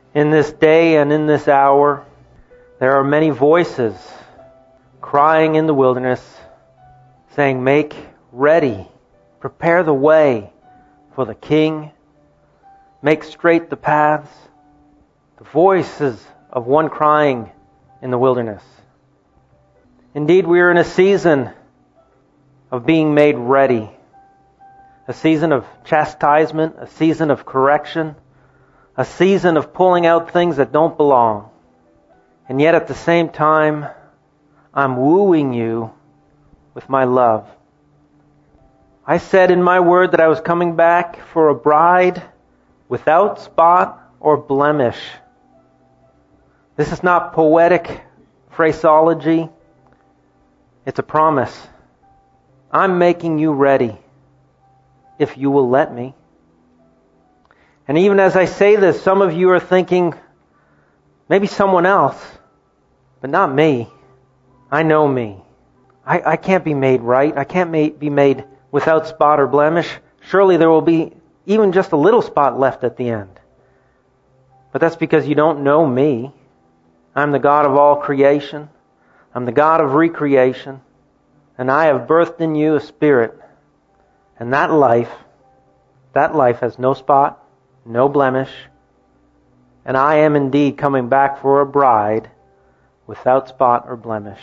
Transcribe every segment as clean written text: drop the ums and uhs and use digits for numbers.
In this day and in this hour, there are many voices crying in the wilderness, saying, "Make ready, prepare the way for the King, make straight the paths." The voices of one crying in the wilderness. Indeed, we are in a season of being made ready, a season of chastisement, a season of correction, a season of pulling out things that don't belong. And yet at the same time, I'm wooing you with my love. I said in my word that I was coming back for a bride without spot or blemish. This is not poetic phraseology. It's a promise. I'm making you ready if you will let me. And even as I say this, some of you are thinking, maybe someone else, but not me. I know me. I can't be made right. I can't be made without spot or blemish. Surely there will be even just a little spot left at the end. But that's because you don't know me. I'm the God of all creation. I'm the God of recreation. And I have birthed in you a spirit. And that life has no spot, no blemish. And I am indeed coming back for a bride without spot or blemish.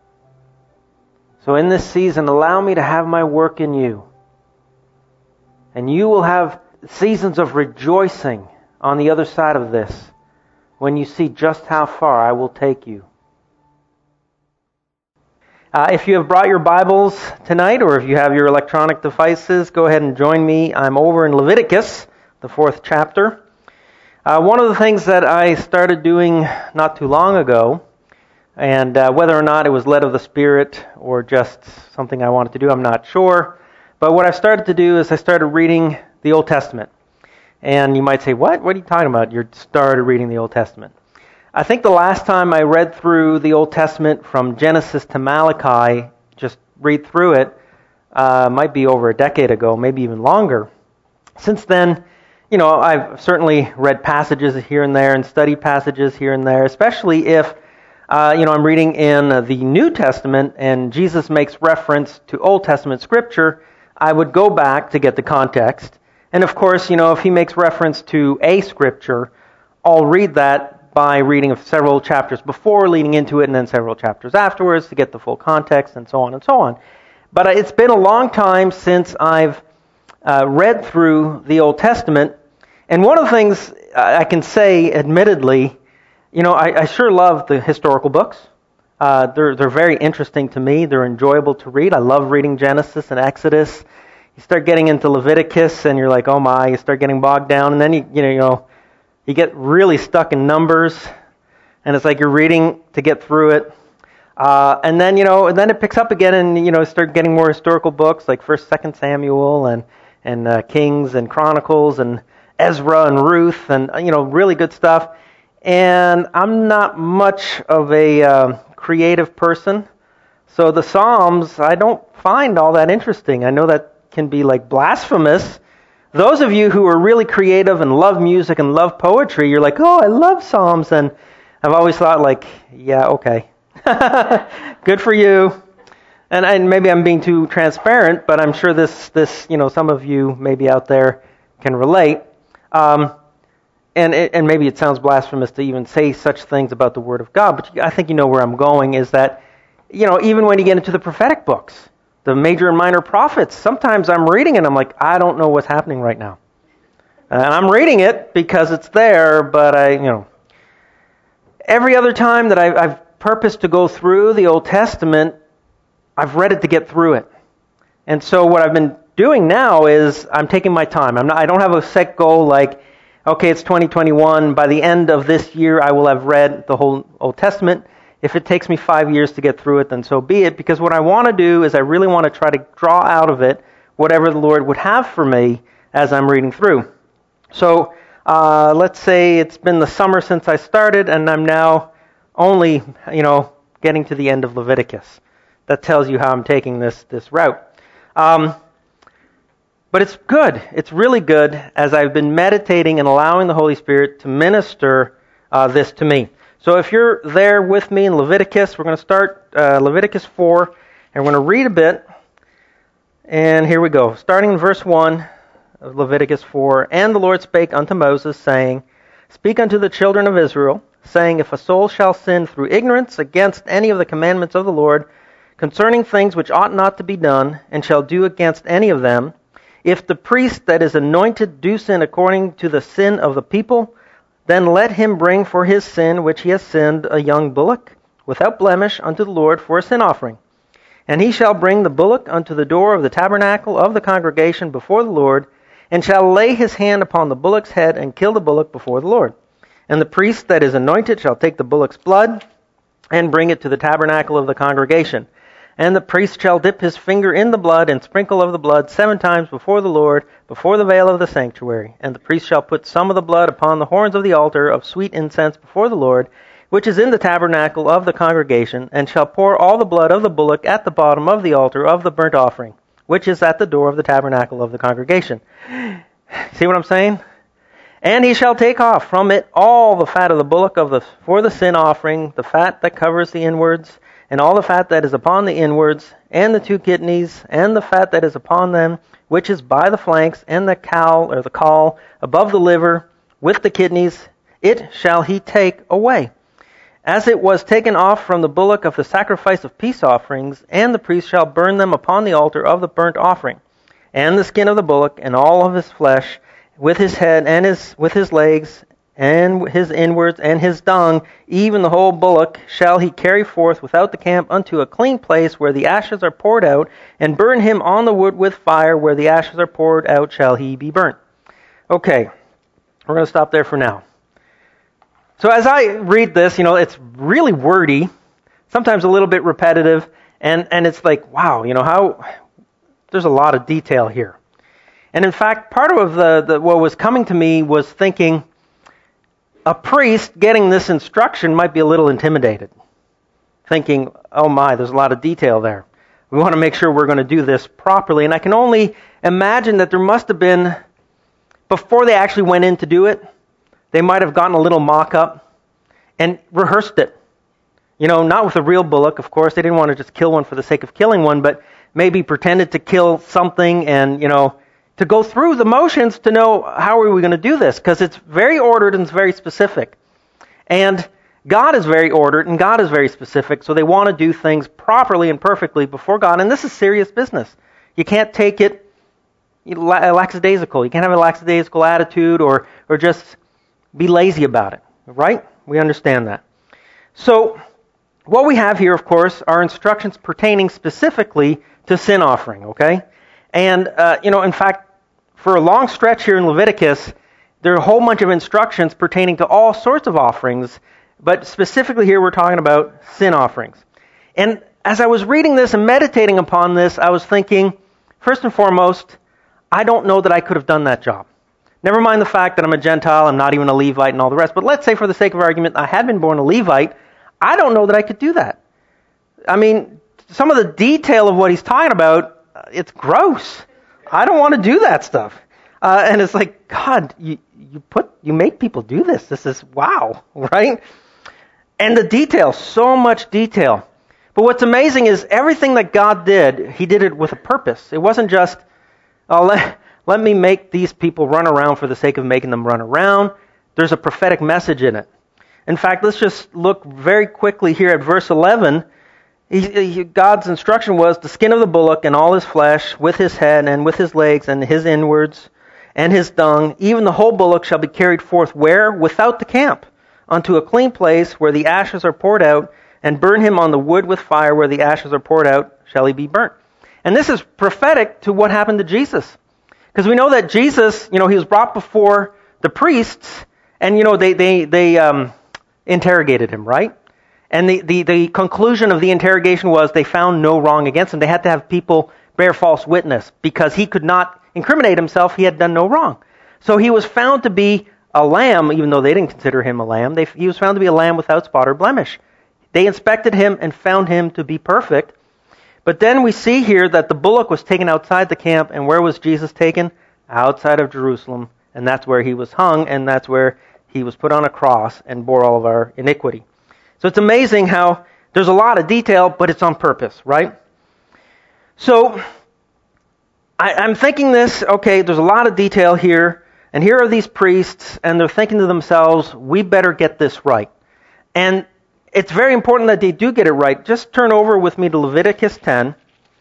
So in this season, allow me to have my work in you. And you will have seasons of rejoicing on the other side of this when you see just how far I will take you. If you have brought your Bibles tonight, or if you have your electronic devices, go ahead and join me. I'm over in Leviticus, the 4th chapter. One of the things that I started doing not too long ago, and whether or not it was led of the Spirit or just something I wanted to do, I'm not sure. But what I started to do is I started reading the Old Testament. And you might say, what? What are you talking about? You started reading the Old Testament. I think the last time I read through the Old Testament from Genesis to Malachi, just read through it, might be over a decade ago, maybe even longer. Since then, I've certainly read passages here and there and studied passages here and there, especially if, I'm reading in the New Testament and Jesus makes reference to Old Testament scripture. I would go back to get the context. And of course, if he makes reference to a scripture, I'll read that by reading of several chapters before, leading into it, and then several chapters afterwards to get the full context, and so on and so on. But it's been a long time since I've read through the Old Testament, and one of the things I can say, admittedly, I sure love the historical books. They're very interesting to me. They're enjoyable to read. I love reading Genesis and Exodus. You start getting into Leviticus, and you're like, oh my, you start getting bogged down, and then you get really stuck in Numbers, and it's like you're reading to get through it. And then it picks up again, and start getting more historical books like 1st, 2nd Samuel, and Kings and Chronicles, and Ezra and Ruth, and really good stuff. And I'm not much of a creative person, so the Psalms I don't find all that interesting. I know that can be like blasphemous. Those of you who are really creative and love music and love poetry, you're like, oh, I love Psalms. And I've always thought like, yeah, okay. Good for you. And maybe I'm being too transparent, but I'm sure this some of you maybe out there can relate. And maybe it sounds blasphemous to even say such things about the Word of God, but I think you know where I'm going, is that, even when you get into the prophetic books, the major and minor prophets, sometimes I'm reading it and I'm like, I don't know what's happening right now. And I'm reading it because it's there, but every other time that I've purposed to go through the Old Testament, I've read it to get through it. And so what I've been doing now is I'm taking my time. I don't have a set goal like, okay, it's 2021. By the end of this year, I will have read the whole Old Testament. If it takes me 5 years to get through it, then so be it. Because what I want to do is I really want to try to draw out of it whatever the Lord would have for me as I'm reading through. So let's say it's been the summer since I started, and I'm now only, getting to the end of Leviticus. That tells you how I'm taking this route. But But it's good. It's really good as I've been meditating and allowing the Holy Spirit to minister this to me. So if you're there with me in Leviticus, we're going to start Leviticus 4, and we're going to read a bit. And here we go. Starting in verse 1 of Leviticus 4. And the Lord spake unto Moses, saying, Speak unto the children of Israel, saying, If a soul shall sin through ignorance against any of the commandments of the Lord, concerning things which ought not to be done, and shall do against any of them, if the priest that is anointed do sin according to the sin of the people, then let him bring for his sin which he has sinned a young bullock, without blemish, unto the Lord for a sin offering. And he shall bring the bullock unto the door of the tabernacle of the congregation before the Lord, and shall lay his hand upon the bullock's head, and kill the bullock before the Lord. And the priest that is anointed shall take the bullock's blood, and bring it to the tabernacle of the congregation. And the priest shall dip his finger in the blood, and sprinkle of the blood 7 times before the Lord, before the veil of the sanctuary. And the priest shall put some of the blood upon the horns of the altar of sweet incense before the Lord, which is in the tabernacle of the congregation, and shall pour all the blood of the bullock at the bottom of the altar of the burnt offering, which is at the door of the tabernacle of the congregation. See what I'm saying? And he shall take off from it all the fat of the bullock for the sin offering, the fat that covers the inwards, and all the fat that is upon the inwards, and the 2 kidneys, and the fat that is upon them, which is by the flanks, and the caul above the liver, with the kidneys, it shall he take away, as it was taken off from the bullock of the sacrifice of peace offerings, and the priest shall burn them upon the altar of the burnt offering. And the skin of the bullock, and all of his flesh, with his head, and with his legs, and his inwards, and his dung, even the whole bullock, shall he carry forth without the camp unto a clean place where the ashes are poured out, and burn him on the wood with fire. Where the ashes are poured out shall he be burnt. Okay, we're going to stop there for now. So as I read this, it's really wordy, sometimes a little bit repetitive, and it's like, wow, how there's a lot of detail here. And in fact, part of what was coming to me was thinking, a priest getting this instruction might be a little intimidated, thinking, oh my, there's a lot of detail there. We want to make sure we're going to do this properly. And I can only imagine that there must have been, before they actually went in to do it, they might have gotten a little mock-up and rehearsed it. Not with a real bullock, of course. They didn't want to just kill one for the sake of killing one, but maybe pretended to kill something and, to go through the motions to know how are we going to do this, because it's very ordered and it's very specific. And God is very ordered and God is very specific, so they want to do things properly and perfectly before God, and this is serious business. You can't take it lackadaisical. You can't have a lackadaisical attitude or just be lazy about it, right? We understand that. So what we have here, of course, are instructions pertaining specifically to sin offering, okay? And, in fact, for a long stretch here in Leviticus, there are a whole bunch of instructions pertaining to all sorts of offerings, but specifically here we're talking about sin offerings. And as I was reading this and meditating upon this, I was thinking, first and foremost, I don't know that I could have done that job. Never mind the fact that I'm a Gentile, I'm not even a Levite and all the rest, but let's say for the sake of argument, I had been born a Levite, I don't know that I could do that. I mean, some of the detail of what he's talking about, it's gross. I don't want to do that stuff. And it's like, God, you make people do this. This is wow, right? And the detail, so much detail. But what's amazing is everything that God did, He did it with a purpose. It wasn't just, let me make these people run around for the sake of making them run around. There's a prophetic message in it. In fact, let's just look very quickly here at verse 11. God's instruction was the skin of the bullock and all his flesh, with his head and with his legs and his inwards and his dung, even the whole bullock shall be carried forth where? Without the camp, unto a clean place where the ashes are poured out, and burn him on the wood with fire. Where the ashes are poured out shall he be burnt. And this is prophetic to what happened to Jesus. Because we know that Jesus, he was brought before the priests, and they interrogated him, right? And the conclusion of the interrogation was they found no wrong against him. They had to have people bear false witness because he could not incriminate himself. He had done no wrong. So he was found to be a lamb, even though they didn't consider him a lamb. He was found to be a lamb without spot or blemish. They inspected him and found him to be perfect. But then we see here that the bullock was taken outside the camp, and where was Jesus taken? Outside of Jerusalem, and that's where he was hung, and that's where he was put on a cross and bore all of our iniquity. So it's amazing how there's a lot of detail, but it's on purpose, right? So I'm thinking this, okay, there's a lot of detail here, and here are these priests, and they're thinking to themselves, we better get this right. And it's very important that they do get it right. Just turn over with me to Leviticus 10,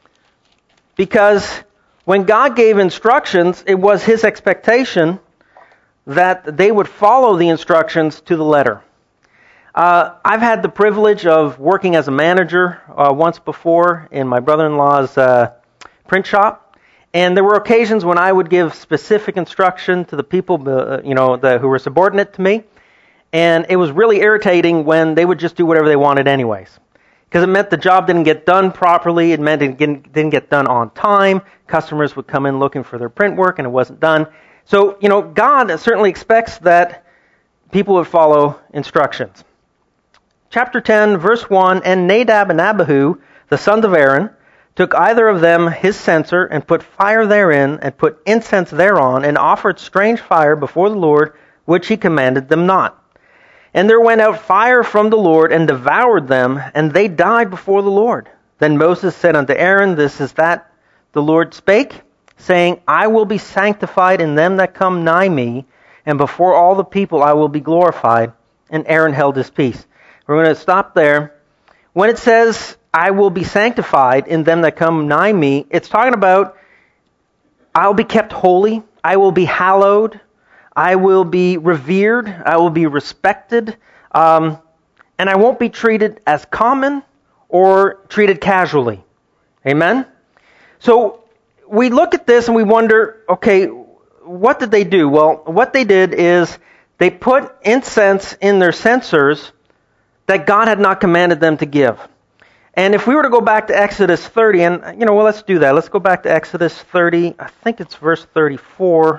because when God gave instructions, it was his expectation that they would follow the instructions to the letter. I've had the privilege of working as a manager once before in my brother-in-law's print shop, and there were occasions when I would give specific instruction to the people, who were subordinate to me, and it was really irritating when they would just do whatever they wanted anyways, because it meant the job didn't get done properly. It meant it didn't get done on time. Customers would come in looking for their print work, and it wasn't done. So, God certainly expects that people would follow instructions. Chapter 10, verse 1, And Nadab and Abihu, the sons of Aaron, took either of them his censer, and put fire therein, and put incense thereon, and offered strange fire before the Lord, which he commanded them not. And there went out fire from the Lord, and devoured them, and they died before the Lord. Then Moses said unto Aaron, This is that the Lord spake, saying, I will be sanctified in them that come nigh me, and before all the people I will be glorified. And Aaron held his peace. We're going to stop there. When it says, I will be sanctified in them that come nigh me, it's talking about I'll be kept holy, I will be hallowed, I will be revered, I will be respected, and I won't be treated as common or treated casually. Amen? So we look at this and we wonder, okay, what did they do? Well, what they did is they put incense in their censers that God had not commanded them to give. And if we were to go back to Exodus 30, and let's do that. Let's go back to Exodus 30. I think it's verse 34.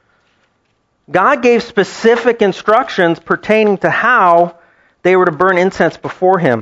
God gave specific instructions pertaining to how they were to burn incense before him.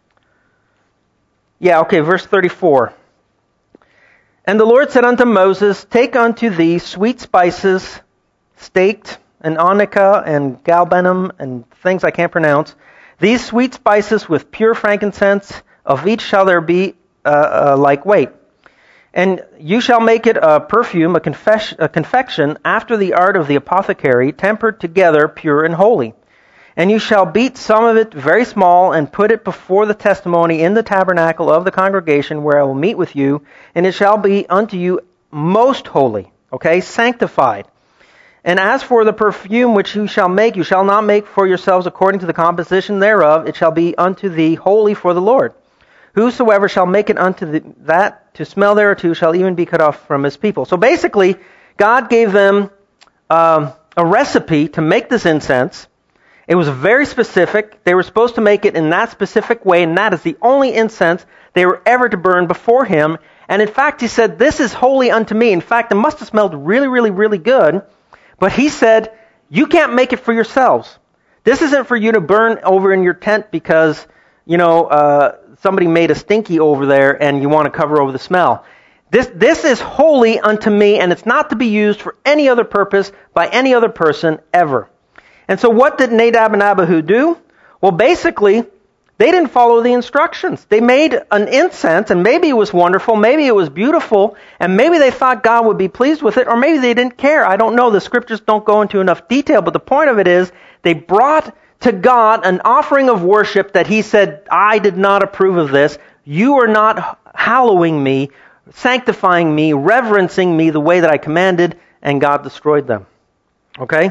Verse 34. And the Lord said unto Moses, Take unto thee sweet spices, staked, and onycha, and galbanum, and things I can't pronounce. These sweet spices with pure frankincense, of each shall there be like weight. And you shall make it a perfume, a confection, after the art of the apothecary, tempered together, pure and holy. And you shall beat some of it very small, and put it before the testimony in the tabernacle of the congregation, where I will meet with you, and it shall be unto you most holy, sanctified. And as for the perfume which you shall not make for yourselves according to the composition thereof, it shall be unto thee holy for the Lord. Whosoever shall make it unto that to smell thereto shall even be cut off from his people. So basically, God gave them a recipe to make this incense. It was very specific. They were supposed to make it in that specific way, and that is the only incense they were ever to burn before him. And in fact, he said, This is holy unto me. In fact, it must have smelled really, really, really good. But he said, you can't make it for yourselves. This isn't for you to burn over in your tent because, somebody made a stinky over there and you want to cover over the smell. This is holy unto me, and it's not to be used for any other purpose by any other person ever. And so what did Nadab and Abihu do? Well, basically, they didn't follow the instructions. They made an incense, and maybe it was wonderful, maybe it was beautiful, and maybe they thought God would be pleased with it, or maybe they didn't care. I don't know. The scriptures don't go into enough detail, but the point of it is they brought to God an offering of worship that he said, I did not approve of this. You are not hallowing me, sanctifying me, reverencing me the way that I commanded, and God destroyed them. Okay?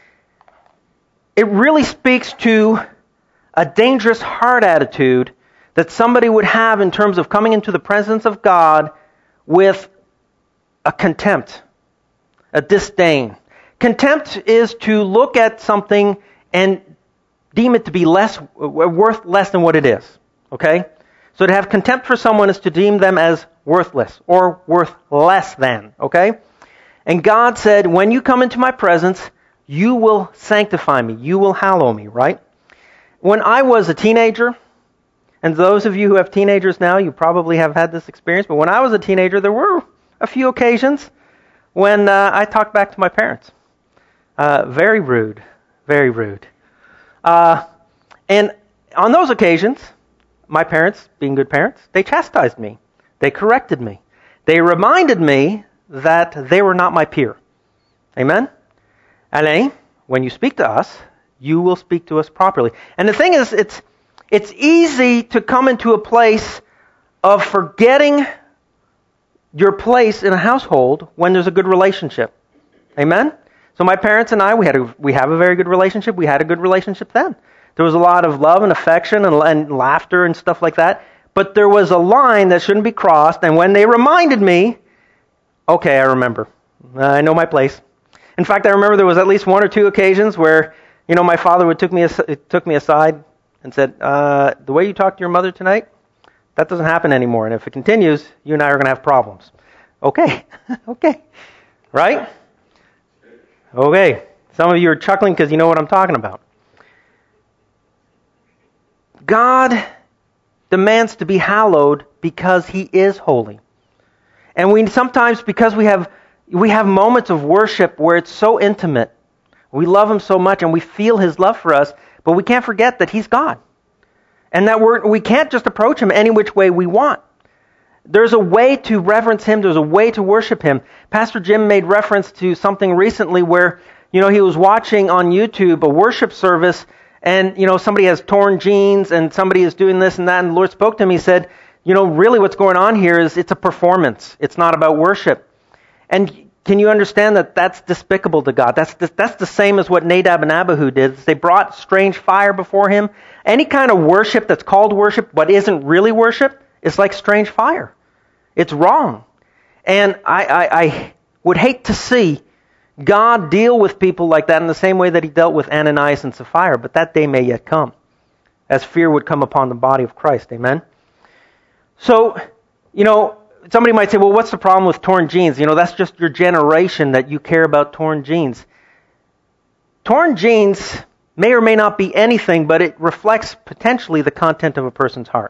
It really speaks to a dangerous heart attitude that somebody would have in terms of coming into the presence of God with a contempt, a disdain. Contempt is to look at something and deem it to be worth less than what it is. Okay? So to have contempt for someone is to deem them as worthless or worth less than. Okay? And God said, when you come into my presence, you will sanctify me. You will hallow me, right? When I was a teenager, And those of you who have teenagers now, you probably have had this experience. But when I was a teenager, there were a few occasions when I talked back to my parents. Very rude. Very rude. And on those occasions, my parents, being good parents, they chastised me. They corrected me. They reminded me that they were not my peer. Amen? Alain, when you speak to us, you will speak to us properly. And the thing is, it's easy to come into a place of forgetting your place in a household when there's a good relationship. Amen? So my parents and I, we have a very good relationship. We had a good relationship then. There was a lot of love and affection and laughter and stuff like that. But there was a line that shouldn't be crossed. And when they reminded me, okay, I remember. I know my place. In fact, I remember there was at least one or two occasions where, my father took me aside and said, the way you talk to your mother tonight, that doesn't happen anymore. And if it continues, you and I are going to have problems. Okay. Okay. Right? Okay. Some of you are chuckling because you know what I'm talking about. God demands to be hallowed because He is holy. And we sometimes, because we have moments of worship where it's so intimate, we love Him so much and we feel His love for us, but we can't forget that He's God. And that we can't just approach Him any which way we want. There's a way to reverence Him. There's a way to worship Him. Pastor Jim made reference to something recently where, he was watching on YouTube a worship service and, somebody has torn jeans and somebody is doing this and that. And the Lord spoke to him. He said, really what's going on here is it's a performance. It's not about worship. And can you understand that that's despicable to God? That's the same as what Nadab and Abihu did. They brought strange fire before Him. Any kind of worship that's called worship but isn't really worship is like strange fire. It's wrong. And I would hate to see God deal with people like that in the same way that He dealt with Ananias and Sapphira, but that day may yet come, as fear would come upon the body of Christ. Amen? So, somebody might say, well, what's the problem with torn jeans? That's just your generation that you care about torn jeans. Torn jeans may or may not be anything, but it reflects potentially the content of a person's heart.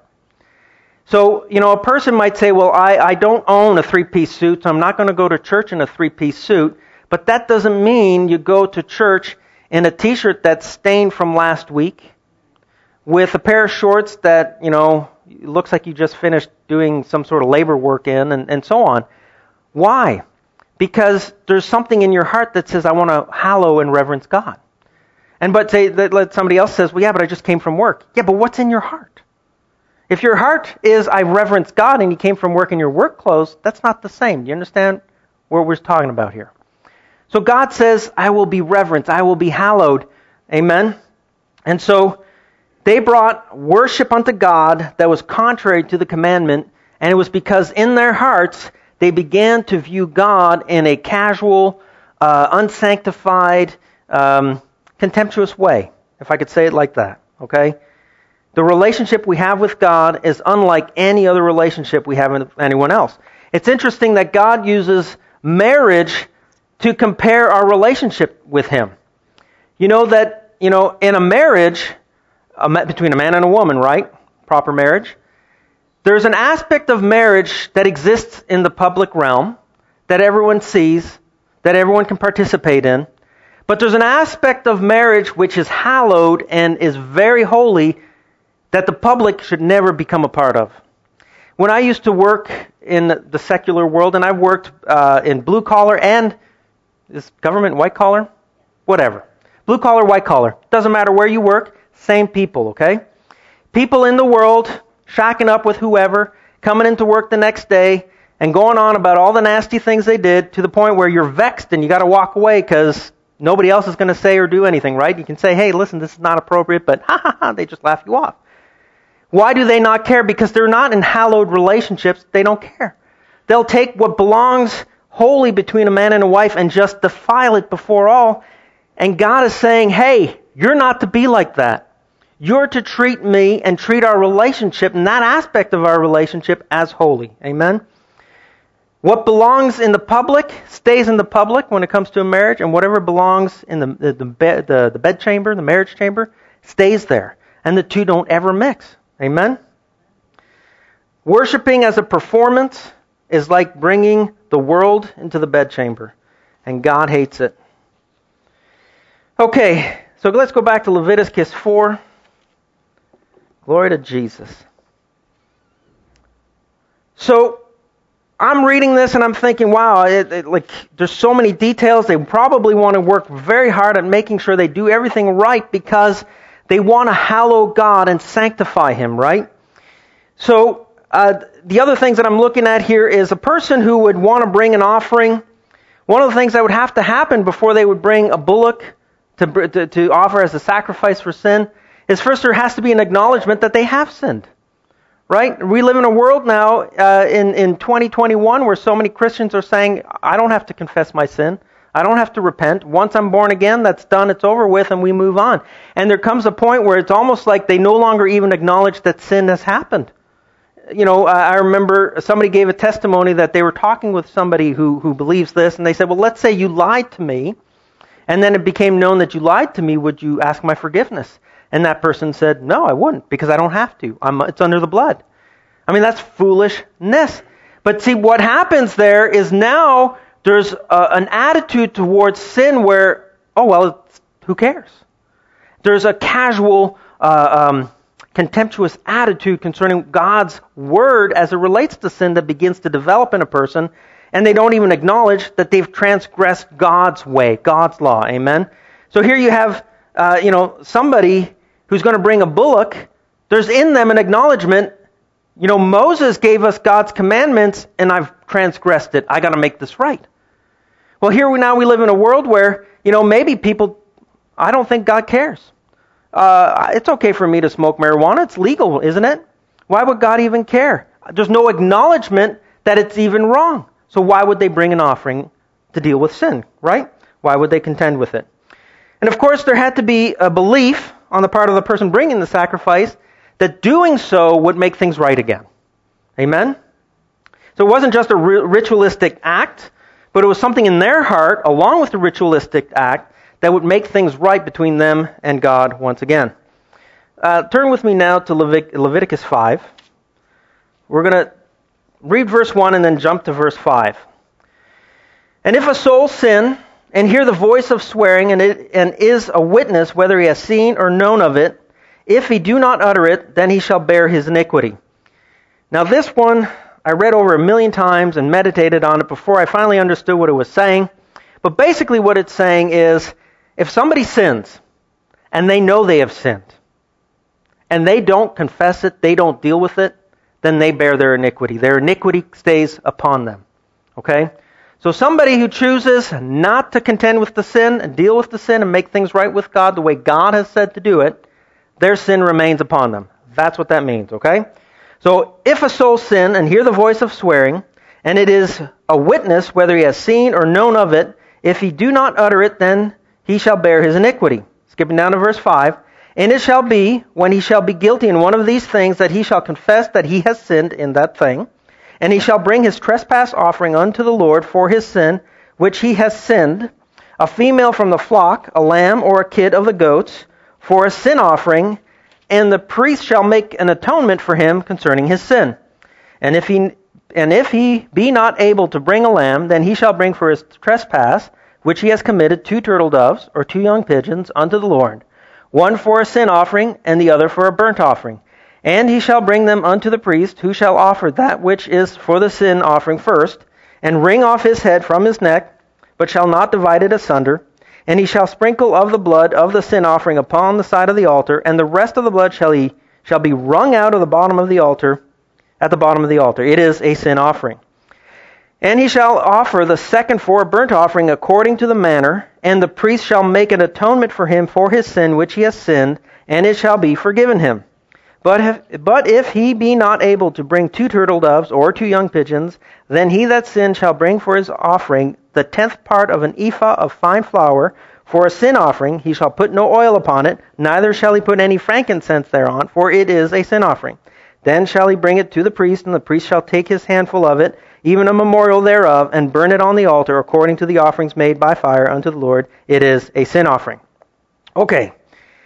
So, a person might say, well, I don't own a three-piece suit, so I'm not going to go to church in a three-piece suit. But that doesn't mean you go to church in a t-shirt that's stained from last week, with a pair of shorts that, looks like you just finished doing some sort of labor work in, and so on. Why? Because there's something in your heart that says, I want to hallow and reverence God. But somebody else says, well, yeah, but I just came from work. Yeah, but what's in your heart? If your heart is, I reverence God, and you came from work in your work clothes, that's not the same. Do you understand what we're talking about here? So God says, I will be reverenced, I will be hallowed. Amen? And so they brought worship unto God that was contrary to the commandment, and it was because in their hearts they began to view God in a casual, unsanctified, contemptuous way, if I could say it like that. Okay? The relationship we have with God is unlike any other relationship we have with anyone else. It's interesting that God uses marriage to compare our relationship with Him. In a marriage, between a man and a woman, right? Proper marriage. There's an aspect of marriage that exists in the public realm that everyone sees, that everyone can participate in. But there's an aspect of marriage which is hallowed and is very holy that the public should never become a part of. When I used to work in the secular world, and I've worked in blue collar and is government white collar? Whatever. Blue collar, white collar. Doesn't matter where you work, same people, okay? People in the world, shacking up with whoever, coming into work the next day, and going on about all the nasty things they did to the point where you're vexed and you got to walk away because nobody else is going to say or do anything, right? You can say, hey, listen, this is not appropriate, but they just laugh you off. Why do they not care? Because they're not in hallowed relationships. They don't care. They'll take what belongs wholly between a man and a wife and just defile it before all. And God is saying, hey, you're not to be like that. You're to treat me and treat our relationship and that aspect of our relationship as holy. Amen? What belongs in the public stays in the public when it comes to a marriage, and whatever belongs in the bed chamber, the marriage chamber, stays there. And the two don't ever mix. Amen? Worshipping as a performance is like bringing the world into the bedchamber, and God hates it. Okay, so let's go back to Leviticus 4. Glory to Jesus. So, I'm reading this and I'm thinking, wow, there's so many details. They probably want to work very hard at making sure they do everything right because they want to hallow God and sanctify Him, right? So, the other things that I'm looking at here is a person who would want to bring an offering. One of the things that would have to happen before they would bring a bullock to offer as a sacrifice for sin is first there has to be an acknowledgement that they have sinned. Right? We live in a world now in 2021 where so many Christians are saying, I don't have to confess my sin. I don't have to repent. Once I'm born again, that's done, it's over with, and we move on. And there comes a point where it's almost like they no longer even acknowledge that sin has happened. You know, I remember somebody gave a testimony that they were talking with somebody who believes this, and they said, well, let's say you lied to me, and then it became known that you lied to me, would you ask my forgiveness? And that person said, no, I wouldn't, because I don't have to. It's under the blood. I mean, that's foolishness. But see, what happens there is now there's an attitude towards sin where, oh, well, who cares? There's a casual, contemptuous attitude concerning God's word as it relates to sin that begins to develop in a person, and they don't even acknowledge that they've transgressed God's way, God's law. Amen? So here you have, somebody who's going to bring a bullock. There's in them an acknowledgement, Moses gave us God's commandments and I've transgressed it. I got to make this right. Well, here we live in a world where, maybe people, I don't think God cares. It's okay for me to smoke marijuana. It's legal, isn't it? Why would God even care? There's no acknowledgement that it's even wrong. So why would they bring an offering to deal with sin, right? Why would they contend with it? And of course, there had to be a belief on the part of the person bringing the sacrifice that doing so would make things right again. Amen? So it wasn't just a ritualistic act, but it was something in their heart, along with the ritualistic act, that would make things right between them and God once again. Turn with me now to Leviticus 5. We're going to read verse 1 and then jump to verse 5. And if a soul sin and hear the voice of swearing and is a witness whether he has seen or known of it, if he do not utter it, then he shall bear his iniquity. Now this one I read over 1,000,000 times and meditated on it before I finally understood what it was saying. But basically what it's saying is, if somebody sins and they know they have sinned, and they don't confess it, they don't deal with it, then they bear their iniquity. Their iniquity stays upon them. Okay? So somebody who chooses not to contend with the sin and deal with the sin and make things right with God the way God has said to do it, their sin remains upon them. That's what that means, okay? So if a soul sin and hear the voice of swearing, and it is a witness whether he has seen or known of it, if he do not utter it, then he shall bear his iniquity. Skipping down to verse 5. And it shall be, when he shall be guilty in one of these things, that he shall confess that he has sinned in that thing, and he shall bring his trespass offering unto the Lord for his sin, which he has sinned, a female from the flock, a lamb or a kid of the goats, for a sin offering, and the priest shall make an atonement for him concerning his sin. And if he be not able to bring a lamb, then he shall bring for his trespass, which he has committed, 2 turtle doves, or 2 young pigeons, unto the Lord, one for a sin offering, and the other for a burnt offering. And he shall bring them unto the priest, who shall offer that which is for the sin offering first, and wring off his head from his neck, but shall not divide it asunder. And he shall sprinkle of the blood of the sin offering upon the side of the altar, and the rest of the blood shall be wrung out of the bottom of the altar, at the bottom of the altar. It is a sin offering. And he shall offer the second for a burnt offering according to the manner, and the priest shall make an atonement for him for his sin which he has sinned, and it shall be forgiven him. But if he be not able to bring 2 turtle doves or 2 young pigeons, then he that sinned shall bring for his offering the 10th part of an ephah of fine flour. For a sin offering he shall put no oil upon it, neither shall he put any frankincense thereon, for it is a sin offering. Then shall he bring it to the priest, and the priest shall take his handful of it, even a memorial thereof, and burn it on the altar according to the offerings made by fire unto the Lord. It is a sin offering. Okay.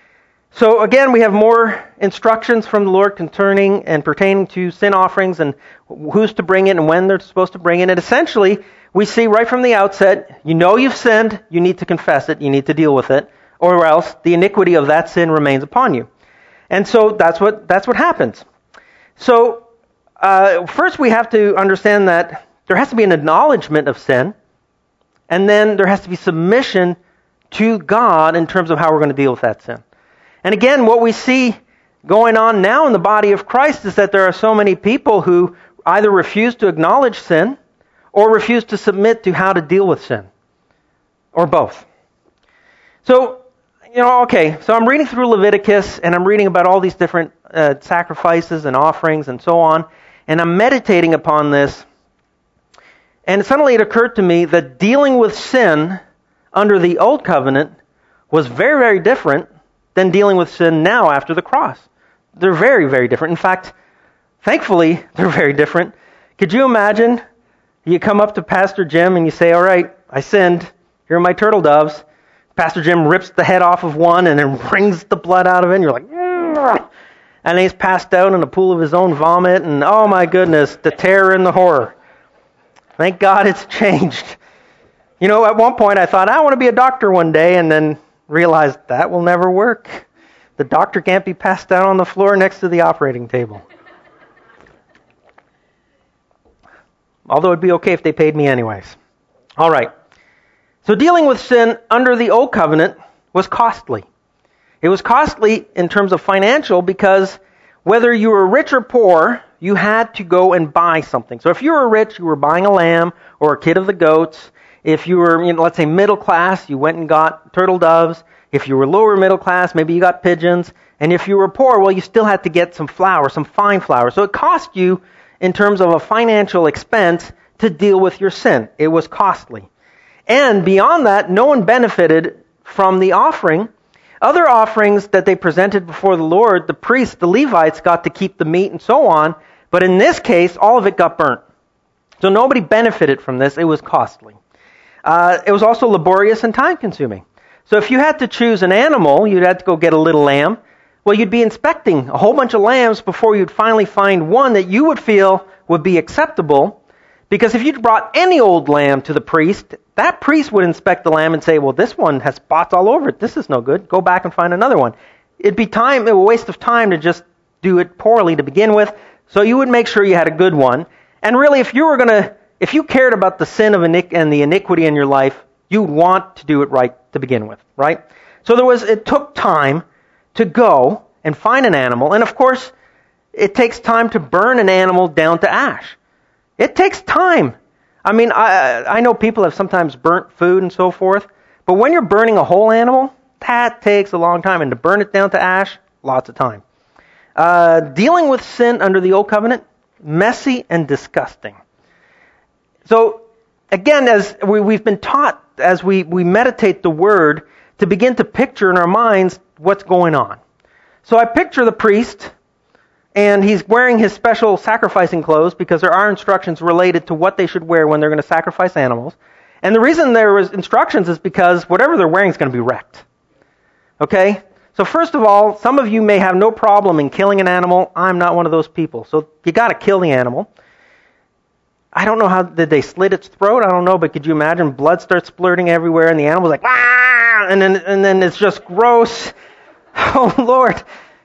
So again, we have more instructions from the Lord concerning and pertaining to sin offerings and who's to bring it and when they're supposed to bring it. And essentially, we see right from the outset, you know you've sinned, you need to confess it, you need to deal with it, or else the iniquity of that sin remains upon you. And so that's what happens. So first we have to understand that there has to be an acknowledgement of sin, and then there has to be submission to God in terms of how we're going to deal with that sin. And again, what we see going on now in the body of Christ is that there are so many people who either refuse to acknowledge sin or refuse to submit to how to deal with sin, or both. So, so I'm reading through Leviticus, and I'm reading about all these different sacrifices and offerings and so on, and I'm meditating upon this, and suddenly it occurred to me that dealing with sin under the Old Covenant was very, very different than dealing with sin now after the cross. They're very, very different. In fact, thankfully, they're very different. Could you imagine you come up to Pastor Jim and you say, all right, I sinned. Here are my turtle doves. Pastor Jim rips the head off of one and then wrings the blood out of it. And you're like, "Ugh." And he's passed out in a pool of his own vomit. And oh my goodness, the terror and the horror. Thank God it's changed. At one point I thought, I want to be a doctor one day, and then realized that will never work. The doctor can't be passed out on the floor next to the operating table. Although it'd be okay if they paid me anyways. All right. So dealing with sin under the Old Covenant was costly. It was costly in terms of financial because whether you were rich or poor, you had to go and buy something. So if you were rich, you were buying a lamb or a kid of the goats. If you were, let's say middle class, you went and got turtle doves. If you were lower middle class, maybe you got pigeons. And if you were poor, well, you still had to get some flour, some fine flour. So it cost you, in terms of a financial expense, to deal with your sin. It was costly. And beyond that, no one benefited from the offering. Other offerings that they presented before the Lord, the priests, the Levites, got to keep the meat and so on. But in this case, all of it got burnt. So nobody benefited from this. It was costly. It was also laborious and time-consuming. So if you had to choose an animal, you'd have to go get a little lamb. Well, you'd be inspecting a whole bunch of lambs before you'd finally find one that you would feel would be acceptable. Because if you brought any old lamb to the priest, that priest would inspect the lamb and say, well, this one has spots all over it. This is no good. Go back and find another one. It'd be a waste of time to just do it poorly to begin with. So you would make sure you had a good one. And really, if you cared about the sin of and the iniquity in your life, you would want to do it right to begin with, right? So it took time to go and find an animal. And of course, it takes time to burn an animal down to ash. It takes time. I mean, I know people have sometimes burnt food and so forth, but when you're burning a whole animal, that takes a long time. And to burn it down to ash, lots of time. Dealing with sin under the Old Covenant, messy and disgusting. So, again, as we've been taught, as we meditate the Word, to begin to picture in our minds what's going on. So I picture the priest, and he's wearing his special sacrificing clothes because there are instructions related to what they should wear when they're going to sacrifice animals. And the reason there was instructions is because whatever they're wearing is going to be wrecked. Okay? So first of all, some of you may have no problem in killing an animal. I'm not one of those people. So you got to kill the animal. I don't know how, did they slit its throat? I don't know, but could you imagine blood starts splurting everywhere and the animal's like, ah! And then it's just gross. Oh, Lord.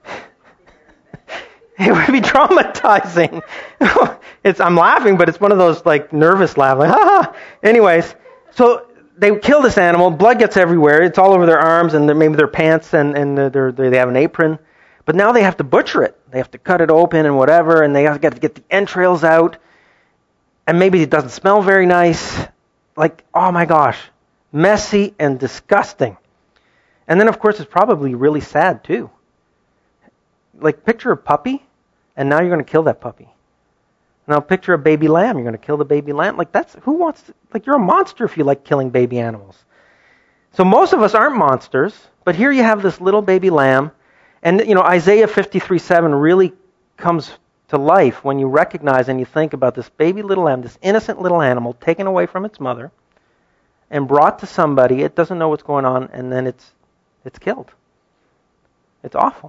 It would be traumatizing. I'm laughing, but it's one of those like nervous laughs. Like, ah! Anyways, so they kill this animal. Blood gets everywhere. It's all over their arms and maybe their pants, and they have an apron. But now they have to butcher it. They have to cut it open and whatever, and they have to get the entrails out. And maybe it doesn't smell very nice. Like, oh my gosh, messy and disgusting. And then, of course, it's probably really sad too. Like, picture a puppy, and now you're going to kill that puppy. Now picture a baby lamb. You're going to kill the baby lamb. Like, you're a monster if you like killing baby animals. So most of us aren't monsters, but here you have this little baby lamb. And, Isaiah 53:7 really comes to life when you recognize and you think about this baby little lamb, this innocent little animal taken away from its mother and brought to somebody. It doesn't know what's going on, and then it's killed. It's awful.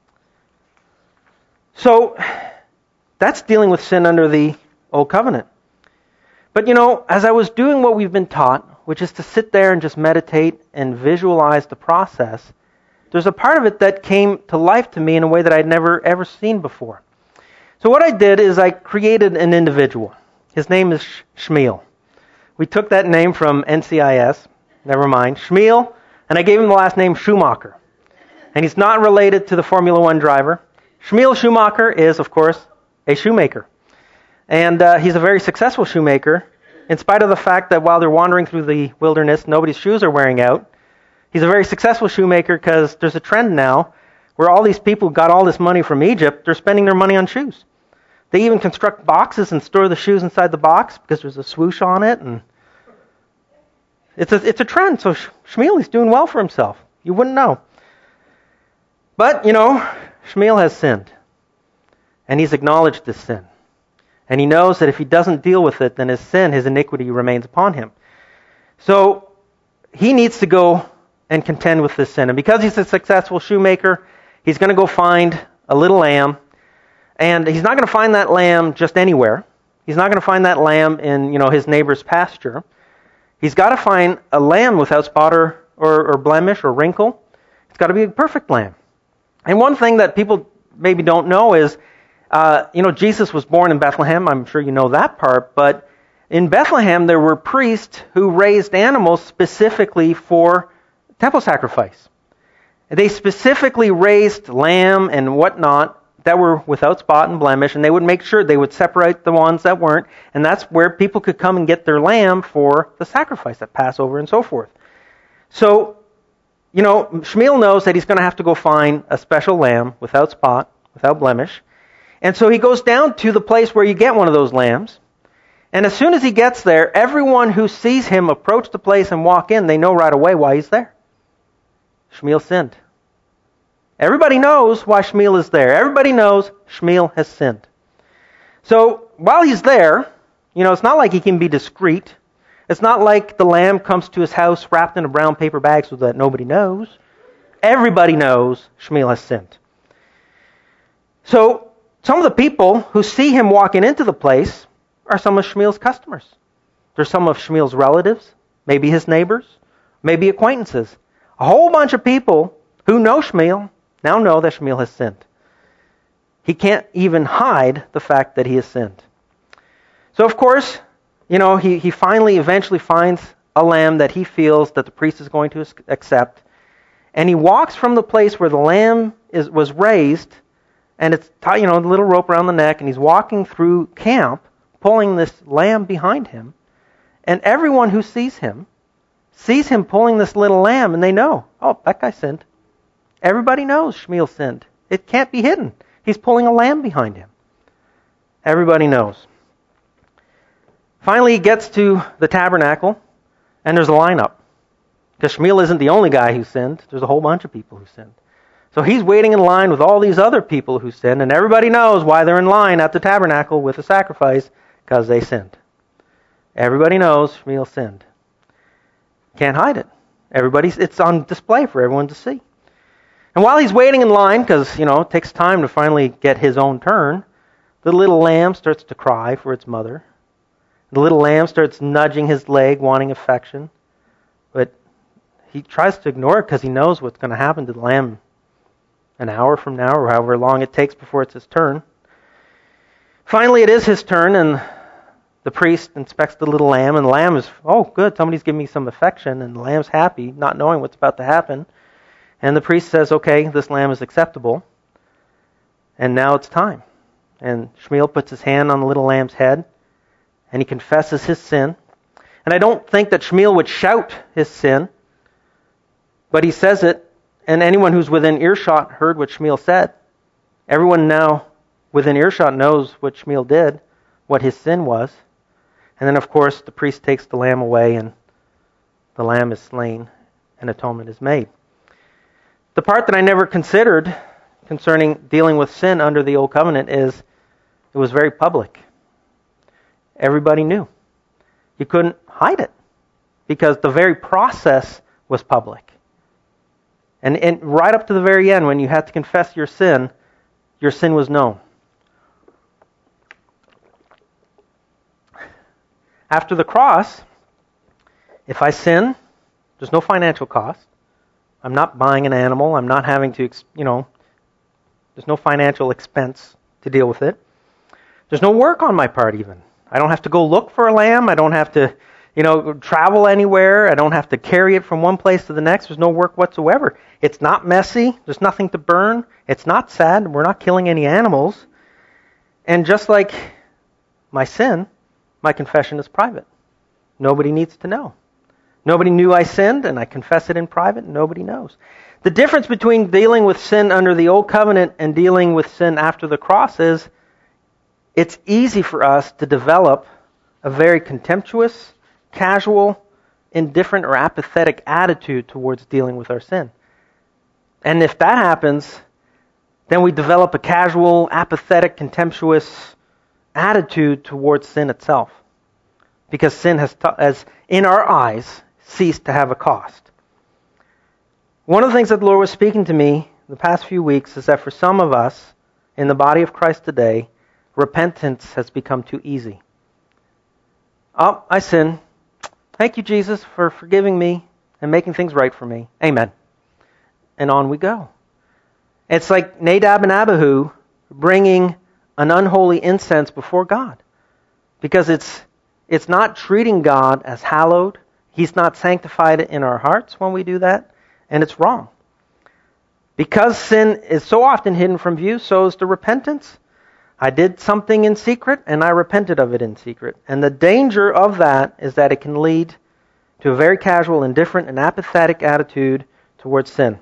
So, that's dealing with sin under the Old Covenant. But as I was doing what we've been taught, which is to sit there and just meditate and visualize the process, there's a part of it that came to life to me in a way that I'd never ever seen before. So what I did is I created an individual. His name is Shmuel. We took that name from NCIS, never mind, Shmuel, and I gave him the last name Schumacher. And he's not related to the Formula One driver. Shmuel Schumacher is, of course, a shoemaker. And he's a very successful shoemaker, in spite of the fact that while they're wandering through the wilderness, nobody's shoes are wearing out. He's a very successful shoemaker because there's a trend now where all these people got all this money from Egypt, they're spending their money on shoes. They even construct boxes and store the shoes inside the box because there's a swoosh on it. And it's a trend. So Shmuel, he's doing well for himself. You wouldn't know. But, Shmuel has sinned. And he's acknowledged this sin. And he knows that if he doesn't deal with it, then his sin, his iniquity remains upon him. So he needs to go and contend with this sin. And because he's a successful shoemaker, he's going to go find a little lamb. And he's not going to find that lamb just anywhere. He's not going to find that lamb in, his neighbor's pasture. He's got to find a lamb without spot or blemish or wrinkle. It's got to be a perfect lamb. And one thing that people maybe don't know is, Jesus was born in Bethlehem. I'm sure you know that part. But in Bethlehem, there were priests who raised animals specifically for temple sacrifice. They specifically raised lamb and whatnot that were without spot and blemish, and they would make sure they would separate the ones that weren't, and that's where people could come and get their lamb for the sacrifice at Passover and so forth. So, Shmuel knows that he's going to have to go find a special lamb without spot, without blemish. And so he goes down to the place where you get one of those lambs. And as soon as he gets there, everyone who sees him approach the place and walk in, they know right away why he's there. Shmuel sinned. Everybody knows why Shmuel is there. Everybody knows Shmuel has sinned. So while he's there, it's not like he can be discreet. It's not like the lamb comes to his house wrapped in a brown paper bag so that nobody knows. Everybody knows Shmuel has sinned. So some of the people who see him walking into the place are some of Shmuel's customers. They're some of Shmuel's relatives, maybe his neighbors, maybe acquaintances. A whole bunch of people who know Shmuel now know that Shmuel has sinned. He can't even hide the fact that he has sinned. So of course, he finally eventually finds a lamb that he feels that the priest is going to accept. And he walks from the place where the lamb was raised, and it's tied, a little rope around the neck, and he's walking through camp, pulling this lamb behind him. And everyone who sees him pulling this little lamb, and they know, oh, that guy sinned. Everybody knows Shmuel sinned. It can't be hidden. He's pulling a lamb behind him. Everybody knows. Finally, he gets to the tabernacle, and there's a lineup. Because Shmuel isn't the only guy who sinned. There's a whole bunch of people who sinned. So he's waiting in line with all these other people who sinned, and everybody knows why they're in line at the tabernacle with the sacrifice, because they sinned. Everybody knows Shmuel sinned. Can't hide it. It's on display for everyone to see. And while he's waiting in line, because, it takes time to finally get his own turn, the little lamb starts to cry for its mother. The little lamb starts nudging his leg, wanting affection. But he tries to ignore it because he knows what's going to happen to the lamb an hour from now, or however long it takes before it's his turn. Finally, it is his turn, and the priest inspects the little lamb, and the lamb is, oh, good, somebody's giving me some affection, and the lamb's happy, not knowing what's about to happen. And the priest says, okay, this lamb is acceptable, and now it's time. And Shmuel puts his hand on the little lamb's head, and he confesses his sin. And I don't think that Shmuel would shout his sin, but he says it, and anyone who's within earshot heard what Shmuel said. Everyone now within earshot knows what Shmuel did, what his sin was. And then, of course, the priest takes the lamb away, and the lamb is slain, and atonement is made. The part that I never considered concerning dealing with sin under the Old Covenant is it was very public. Everybody knew. You couldn't hide it because the very process was public. And right up to the very end, when you had to confess your sin was known. After the cross, if I sin, there's no financial cost. I'm not buying an animal. I'm not having to, there's no financial expense to deal with it. There's no work on my part even. I don't have to go look for a lamb. I don't have to, travel anywhere. I don't have to carry it from one place to the next. There's no work whatsoever. It's not messy. There's nothing to burn. It's not sad. We're not killing any animals. And just like my sin, my confession is private. Nobody needs to know. Nobody knew I sinned, and I confess it in private, and nobody knows. The difference between dealing with sin under the old covenant and dealing with sin after the cross is it's easy for us to develop a very contemptuous, casual, indifferent, or apathetic attitude towards dealing with our sin. And if that happens, then we develop a casual, apathetic, contemptuous attitude towards sin itself. Because sin has in our eyes, ceased to have a cost. One of the things that the Lord was speaking to me the past few weeks is that for some of us in the body of Christ today, repentance has become too easy. Oh, I sin. Thank you, Jesus, for forgiving me and making things right for me. Amen. And on we go. It's like Nadab and Abihu bringing an unholy incense before God. Because it's not treating God as hallowed. He's not sanctified in our hearts when we do that. And it's wrong. Because sin is so often hidden from view, so is the repentance. I did something in secret, and I repented of it in secret. And the danger of that is that it can lead to a very casual, indifferent, and apathetic attitude towards sin.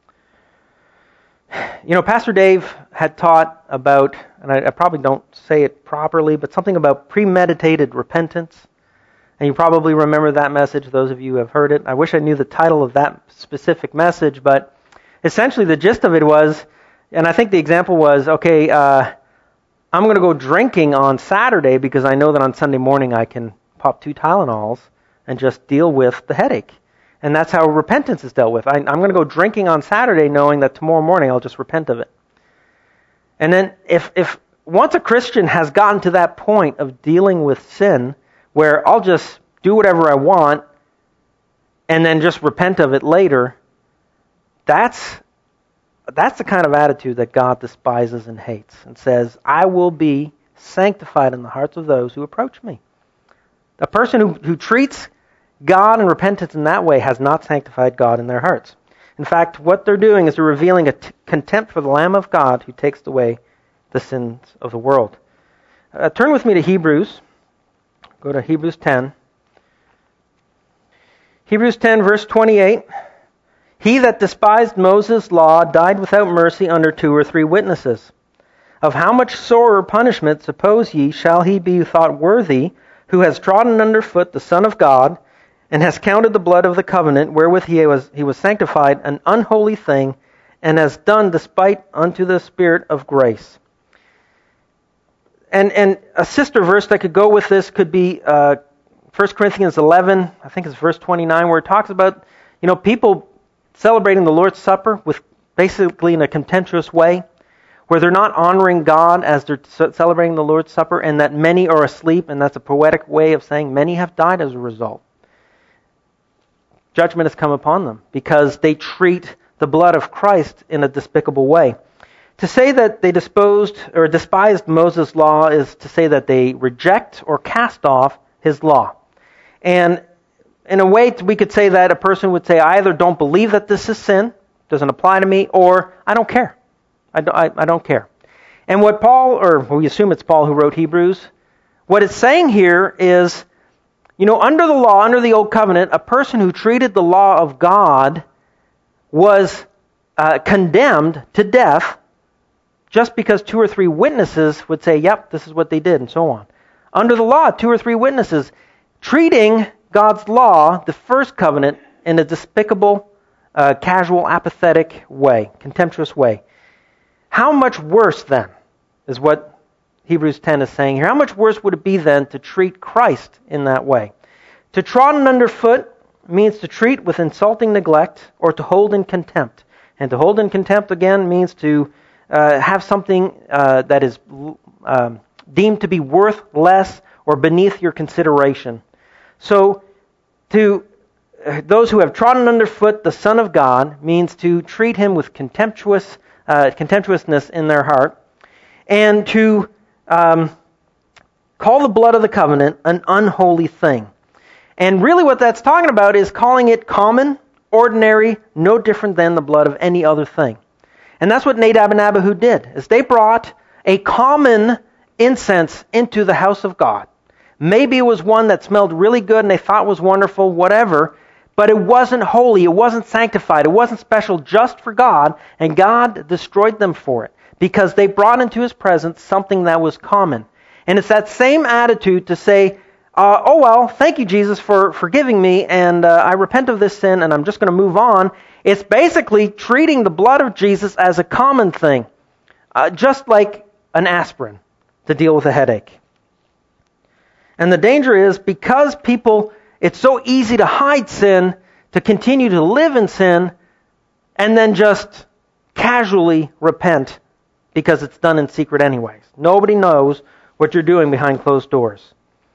Pastor Dave had taught about, and I probably don't say it properly, but something about premeditated repentance. And you probably remember that message, those of you who have heard it. I wish I knew the title of that specific message, but essentially the gist of it was, and I think the example was, okay, I'm going to go drinking on Saturday because I know that on Sunday morning I can pop 2 Tylenols and just deal with the headache. And that's how repentance is dealt with. I'm going to go drinking on Saturday knowing that tomorrow morning I'll just repent of it. And then if once a Christian has gotten to that point of dealing with sin where I'll just do whatever I want and then just repent of it later, that's the kind of attitude that God despises and hates and says, I will be sanctified in the hearts of those who approach me. A person who treats God and repentance in that way has not sanctified God in their hearts. In fact, what they're doing is they're revealing a contempt for the Lamb of God who takes away the sins of the world. Turn with me to Hebrews. Go to Hebrews 10. Hebrews 10, verse 28. He that despised Moses' law died without mercy under 2 or 3 witnesses. Of how much sorer punishment, suppose ye, shall he be thought worthy, who has trodden under foot the Son of God, and has counted the blood of the covenant wherewith he was sanctified an unholy thing, and has done despite unto the Spirit of grace. And a sister verse that could go with this could be 1 Corinthians 11, I think it's verse 29, where it talks about, people celebrating the Lord's Supper with basically in a contemptuous way, where they're not honoring God as they're celebrating the Lord's Supper, and that many are asleep, and that's a poetic way of saying many have died as a result. Judgment has come upon them because they treat the blood of Christ in a despicable way. To say that they despised Moses' law is to say that they reject or cast off his law. And in a way, we could say that a person would say, I either don't believe that this is sin, doesn't apply to me, or I don't care. I don't care. And what Paul, or we assume it's Paul who wrote Hebrews, what it's saying here is, under the law, under the Old Covenant, a person who treated the law of God was condemned to death just because 2 or 3 witnesses would say, yep, this is what they did, and so on. Under the law, 2 or 3 witnesses, treating God's law, the first covenant, in a despicable, casual, apathetic way, contemptuous way. How much worse, then, is what Hebrews 10 is saying here. How much worse would it be, then, to treat Christ in that way? To trodden underfoot means to treat with insulting neglect or to hold in contempt. And to hold in contempt, again, means to have something that is deemed to be worth less or beneath your consideration. So, to those who have trodden underfoot the Son of God means to treat him with contemptuousness in their heart, and to call the blood of the covenant an unholy thing. And really what that's talking about is calling it common, ordinary, no different than the blood of any other thing. And that's what Nadab and Abihu did, is they brought a common incense into the house of God. Maybe it was one that smelled really good and they thought was wonderful, whatever, but it wasn't holy, it wasn't sanctified, it wasn't special just for God, and God destroyed them for it because they brought into his presence something that was common. And it's that same attitude to say, oh well, thank you Jesus for forgiving me, and I repent of this sin and I'm just going to move on. It's basically treating the blood of Jesus as a common thing, just like an aspirin to deal with a headache. And the danger is because people, it's so easy to hide sin, to continue to live in sin, and then just casually repent because it's done in secret anyways. Nobody knows what you're doing behind closed doors.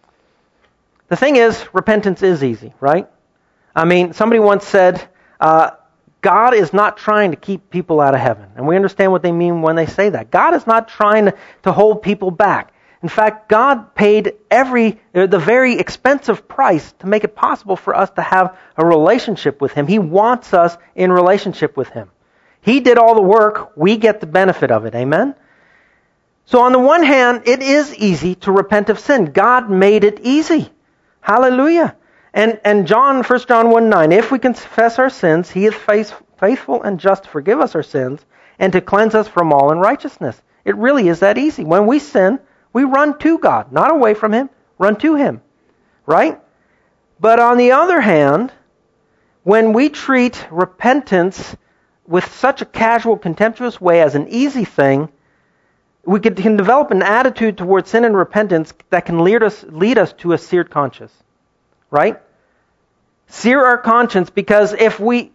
The thing is, repentance is easy, right? I mean, somebody once said, God is not trying to keep people out of heaven. And we understand what they mean when they say that. God is not trying to hold people back. In fact, God paid the very expensive price to make it possible for us to have a relationship with him. He wants us in relationship with him. He did all the work. We get the benefit of it. Amen? So on the one hand, it is easy to repent of sin. God made it easy. Hallelujah. And 1 John 1:9, if we confess our sins, he is faithful and just to forgive us our sins and to cleanse us from all unrighteousness. It really is that easy. When we sin, we run to God, not away from him, run to him. Right? But on the other hand, when we treat repentance with such a casual, contemptuous way as an easy thing, we can develop an attitude towards sin and repentance that can lead us to a seared conscience. Right? Sear our conscience, because if we...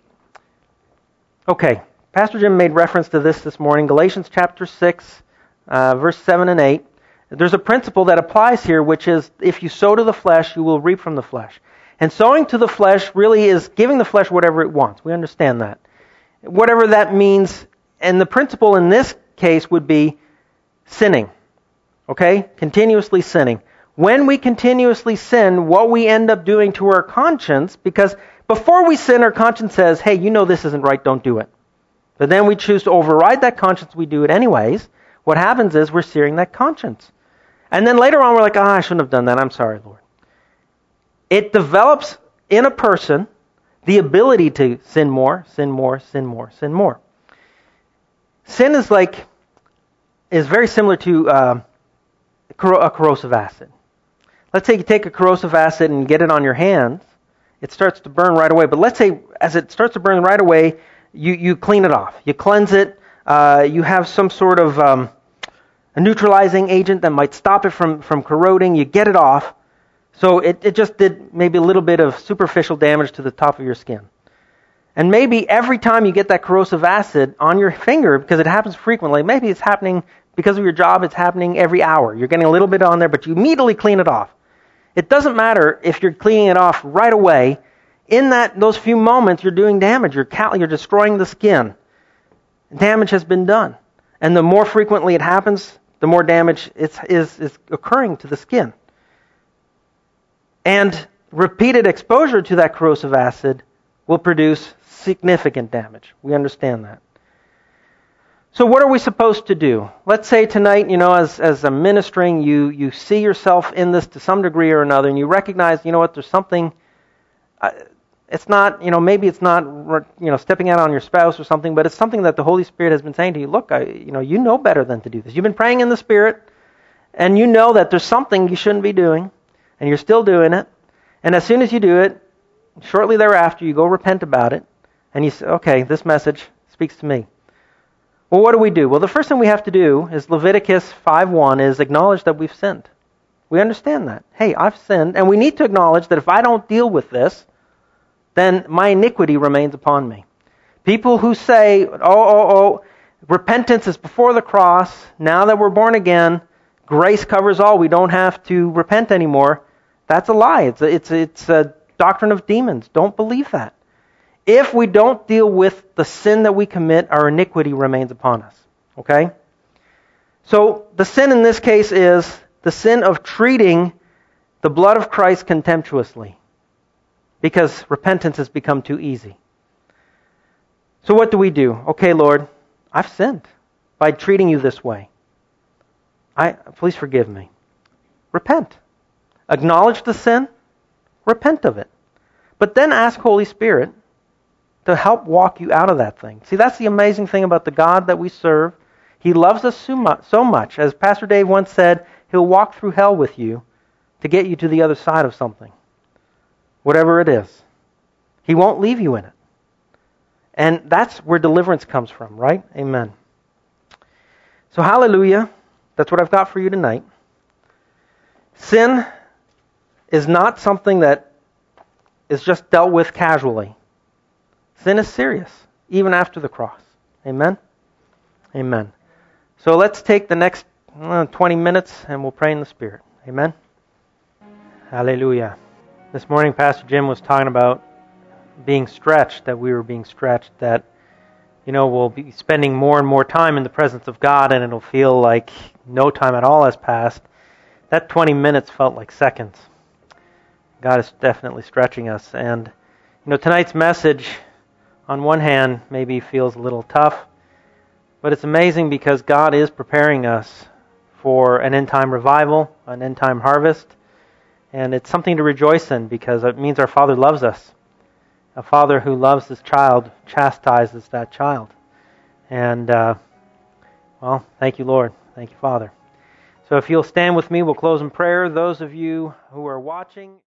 Okay, Pastor Jim made reference to this morning, Galatians chapter 6, verse 7 and 8. There's a principle that applies here, which is, if you sow to the flesh, you will reap from the flesh. And sowing to the flesh really is giving the flesh whatever it wants. We understand that. Whatever that means, and the principle in this case would be sinning. Okay? Continuously sinning. When we continuously sin, what we end up doing to our conscience, because before we sin, our conscience says, hey, you know this isn't right, don't do it. But then we choose to override that conscience, we do it anyways. What happens is we're searing that conscience. And then later on we're like, I shouldn't have done that, I'm sorry, Lord. It develops in a person the ability to sin more, sin more, sin more, sin more. Sin is very similar to a corrosive acid. Let's say you take a corrosive acid and get it on your hands. It starts to burn right away. But let's say as it starts to burn right away, you clean it off. You cleanse it. You have some sort of a neutralizing agent that might stop it from corroding. You get it off. So it just did maybe a little bit of superficial damage to the top of your skin. And maybe every time you get that corrosive acid on your finger, because it happens frequently, maybe it's happening because of your job, it's happening every hour. You're getting a little bit on there, but you immediately clean it off. It doesn't matter if you're cleaning it off right away. In those few moments, you're doing damage. You're destroying the skin. Damage has been done. And the more frequently it happens, the more damage is occurring to the skin. And repeated exposure to that corrosive acid will produce significant damage. We understand that. So what are we supposed to do? Let's say tonight, as I'm ministering, you see yourself in this to some degree or another, and you recognize, there's something, it's not, maybe it's not, stepping out on your spouse or something, but it's something that the Holy Spirit has been saying to you, look, you know better than to do this. You've been praying in the Spirit, and you know that there's something you shouldn't be doing, and you're still doing it, and as soon as you do it, shortly thereafter, you go repent about it, and you say, okay, this message speaks to me. Well, what do? Well, the first thing we have to do is Leviticus 5:1 is acknowledge that we've sinned. We understand that. Hey, I've sinned, and we need to acknowledge that if I don't deal with this, then my iniquity remains upon me. People who say, repentance is before the cross, now that we're born again, grace covers all, we don't have to repent anymore, that's a lie. It's a doctrine of demons. Don't believe that. If we don't deal with the sin that we commit, our iniquity remains upon us. Okay? So the sin in this case is the sin of treating the blood of Christ contemptuously, because repentance has become too easy. So what do we do? Okay, Lord, I've sinned by treating you this way. Please forgive me. Repent. Acknowledge the sin. Repent of it. But then ask Holy Spirit to help walk you out of that thing. See, that's the amazing thing about the God that we serve. He loves us so much. As Pastor Dave once said, He'll walk through hell with you to get you to the other side of something. Whatever it is. He won't leave you in it. And that's where deliverance comes from, right? Amen. So hallelujah. That's what I've got for you tonight. Sin is not something that is just dealt with casually. Sin is serious, even after the cross. Amen? Amen. So let's take the next 20 minutes and we'll pray in the Spirit. Amen? Hallelujah. This morning, Pastor Jim was talking about being stretched, that we were being stretched, that, we'll be spending more and more time in the presence of God and it'll feel like no time at all has passed. That 20 minutes felt like seconds. God is definitely stretching us. And, tonight's message, on one hand, maybe feels a little tough, but it's amazing because God is preparing us for an end-time revival, an end-time harvest, and it's something to rejoice in because it means our Father loves us. A father who loves his child chastises that child. And, thank you, Lord. Thank you, Father. So if you'll stand with me, we'll close in prayer. Those of you who are watching...